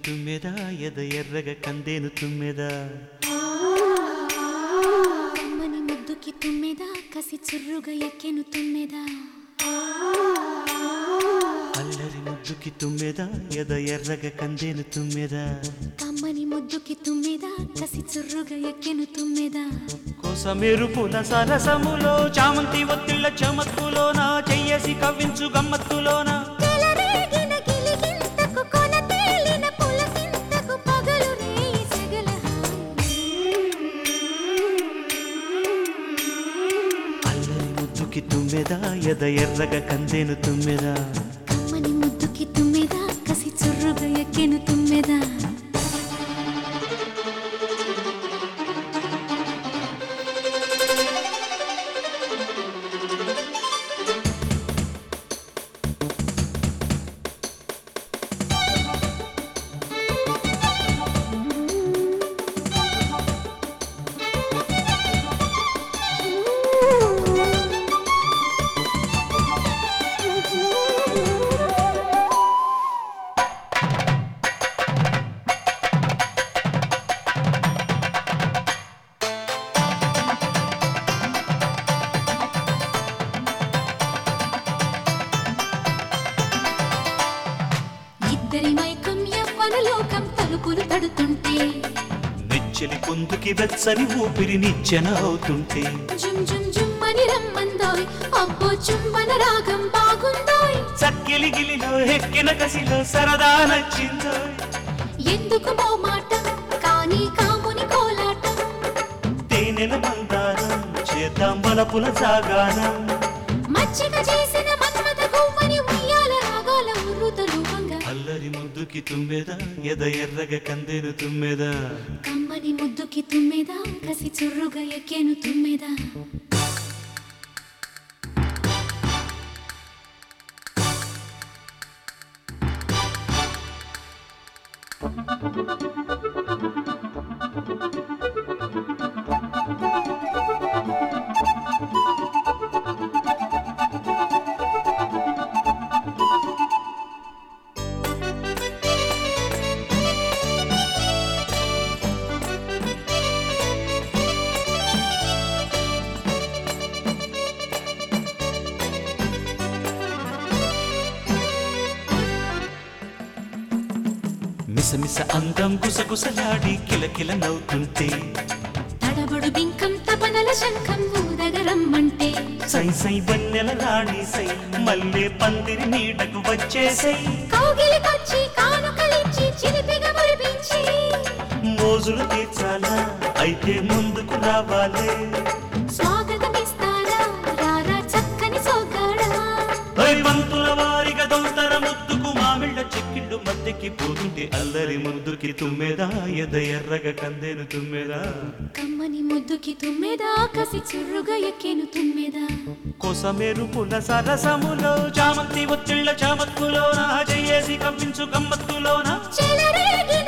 తుమ్మెద ఎద ఎర్రగా కందేను తుమ్మెద కమ్మని ముద్దుకి తుమ్మెద కసి చుర్రుగా ఎక్కెను తుమ్మెద అల్లరి ముద్దుకి తుమ్మెద ఎద ఎర్రగా కందేను తుమ్మెద కమ్మని ముద్దుకి తుమ్మెద కసి చుర్రుగా ఎక్కెను తుమ్మెద కోసమేరు పూల సరసములో చామంతి ఒత్తిళ్ళ చమత్తులోన చెయ్యేసి కవ్వించు గమ్మత్తులోన తుమ్మెద ఎద ఎర్రగా కందేను తుమ్మెద కమ్మని ముద్దుకి తుమ్మెద కసి చుర్రుగా ఎక్కెను తుమ్మెద లోకం తలుపులు తడుతుంటే నెచ్చలి పొందుకి వెచ్చని ఊపిరి నిచ్చెన అవుతుంటే జుమ్ జుమ్ జుమ్ అని రమ్మందోయ్ అబ్బో చుంబన రాగం బాగుందోయ్ చక్కిలి గిలిలో ఎక్కిన కసిలో సరదా నచ్చిందో ఎందుకు మోమాటం కానీ కాముని కోలాటం తేనెల మందారం చేద్దాం బలపుల సాగానం మచ్చిక చేసిన మన్మథ గువ్వని ఉయ్యాల రాగాల ఉర్రుతలు వంగ అల్లరి ముద్దుకి తుమ్మెద ఎద ఎర్రగా కందేను తుమ్మెద కమ్మని ముద్దుకి తుమ్మెద కసి చుర్రుగా ఎక్కెను తుమ్మెద మిసమిస అందం గుసగుసలాడి కిలకిల నవ్వుతుంటే తడబడు బింకం తపనల శంఖం ఊదగరమ్మంటే సై సై వన్నెల రాణి సై మల్లె పందిరి నీడకు వచ్చేసై కౌగిలికొచ్చి కానుకలిచ్చి చిలిపిగా మురిపించి మోజులు తీర్చాలా అయితే ముందుకు రావాలే స్వాగతమిస్తారా రారా చక్కని సోగాడా పంతుల వారిగా దొంతర ముద్దుకు మామిళ్ళ చెక్కిళ్ళు మద్దెకి పోతుంటే అల్లరి ముద్దుకి తుమ్మెద ఎద ఎర్రగా కందేను తుమ్మెద కమ్మని ముద్దుకి తుమ్మెద కసి చుర్రుగా ఎక్కెను తుమ్మెద కోసమేరు పుల సరసములో చామంతి ఒత్తిళ్ళ చామత్తులోన చెయ్యేసి కంపించు గమ్మత్తులోన చెలరేగి